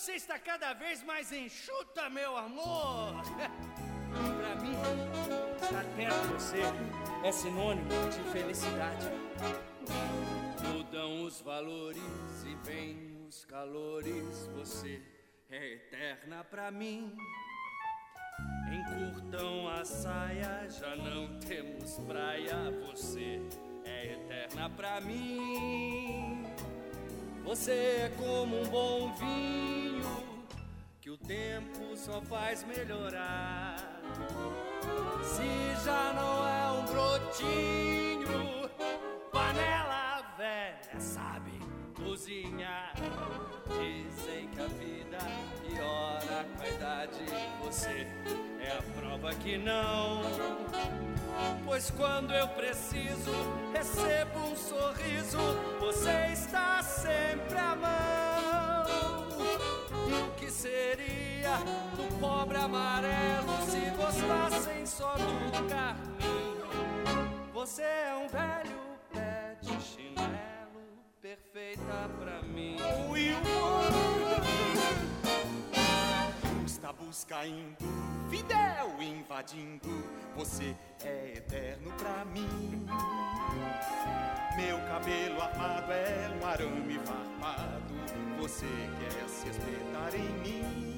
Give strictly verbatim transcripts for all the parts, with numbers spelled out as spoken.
Você está cada vez mais enxuta, meu amor. Pra mim, estar perto de você é sinônimo de felicidade. Mudam os valores e vêm os calores. Você é eterna pra mim. Encurtam a saia, já não temos praia. Você é eterna pra mim. Você é como um bom vinho que o tempo só faz melhorar. Se já não é um brotinho, panela velha sabe cozinhar. Dizem que a vida piora com a idade. Você é a prova que não. Pois quando eu preciso, recebo um sorriso. Você está sempre à mão. E o que seria do pobre amarelo se gostassem só do carminho? Você é um velho pé de chinelo, perfeita pra mim. Está buscando, fidel invadindo. Você é eterno pra mim. Meu cabelo armado é um arame farpado. Você quer se espetar em mim.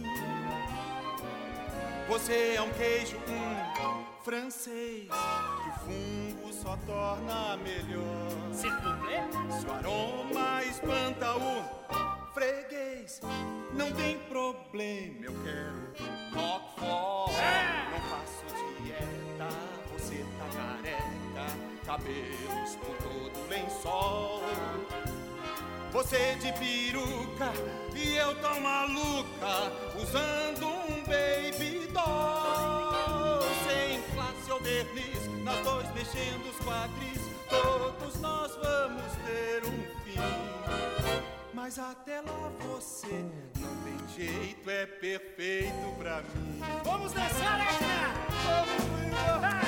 Você é um queijo, um francês, que o fungo só torna melhor. Seu aroma espanta o freguês. Não tem problema, eu quero Roquefort. É. Não faço dieta, você tá careca, cabelos por todo lençol. Você de peruca e eu tão maluca, usando um baby doll. Sem classe ou verniz, nós dois mexendo os quadris, todos nós vamos ter um fim. Mas até lá você não tem jeito, é perfeito pra mim. Vamos dançar, Edna! Vamos!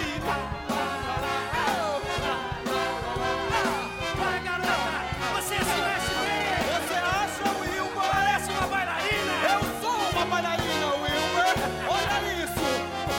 Vai, garota! Você se mexe bem! Você acha, Wilbur? Parece uma bailarina! Eu sou uma bailarina, Wilbur! Olha isso!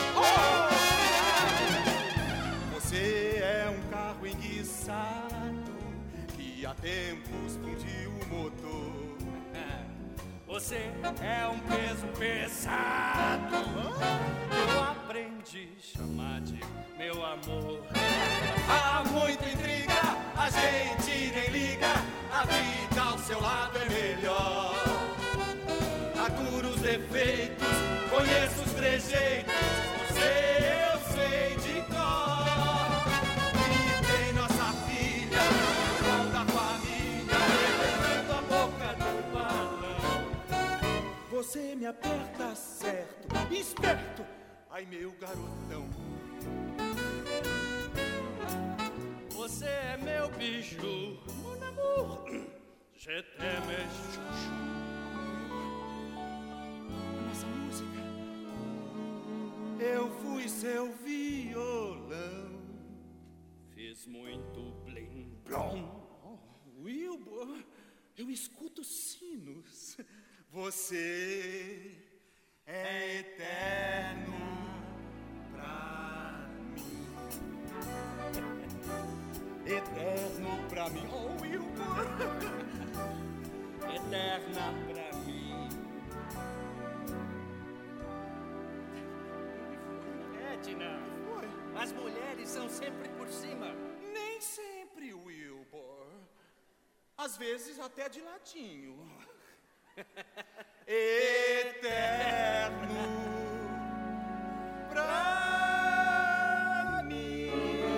Oh! Você é um carro enguiçado que há tempos fundiu o motor. Você é um peso pesado, eu aprendi a chamar de meu amor. Há muita intriga, a gente nem liga, a vida ao seu lado é melhor. Aturo os defeitos, conheço os trejeitos, você eu sei de cor. E tem nossa filha, irmão da família, levantando a boca do balão. Você me aperta certo, esperto, ai meu garotão. Você é meu bicho, mon amour, je t'aime, chuchu. A nossa música. Eu fui seu violão. Fiz muito blim Blom. Oh, Wilbur, eu escuto sinos. Você é eterno pra mim. Eterno pra mim. Oh, Wilbur. Eterna pra mim. Edna, Oi. as mulheres são sempre por cima. Nem sempre, Wilbur. Às vezes até de ladinho. Eterno pra mim.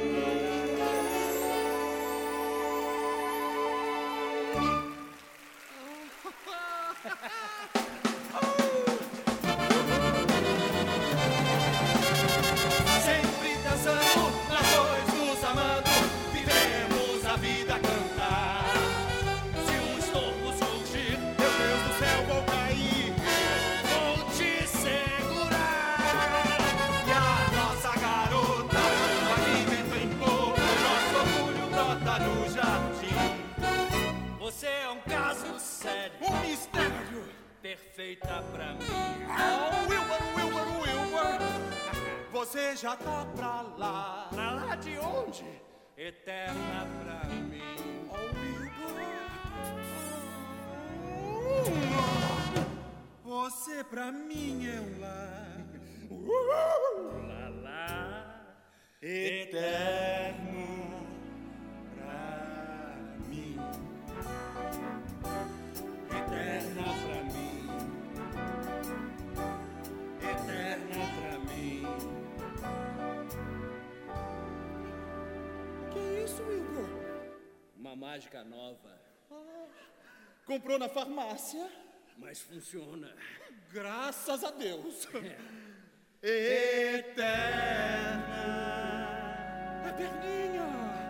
Sempre dançando, nós dois nos amando, vivemos a vida a cantar. Se um estorvo surgir, meu Deus do céu, vou cair. Vou te segurar. E a nossa garota, o alimento em pouco, nosso orgulho brota no jardim. Você é um caso sério, Um mistério perfeita pra mim. Oh, Wilbur, Wilbur, Wilbur, você já tá pra lá. Pra lá de onde? Eterna pra mim. Oh, Wilbur, você pra mim é um lar. Lá, lá, Eterno pra mim. eterna pra mim. Eterna pra mim. Que isso, Wilbur? Uma mágica nova, Comprou na farmácia? mas funciona. Graças a Deus. É. Eterna. É perninha.